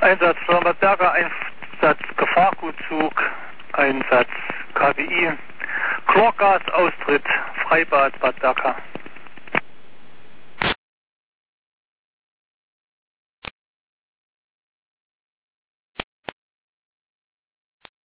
Einsatz Firma Berger, Einsatz Gefahrgutzug, Einsatz KWI, Chlorgasaustritt, Freibad Bad Berka.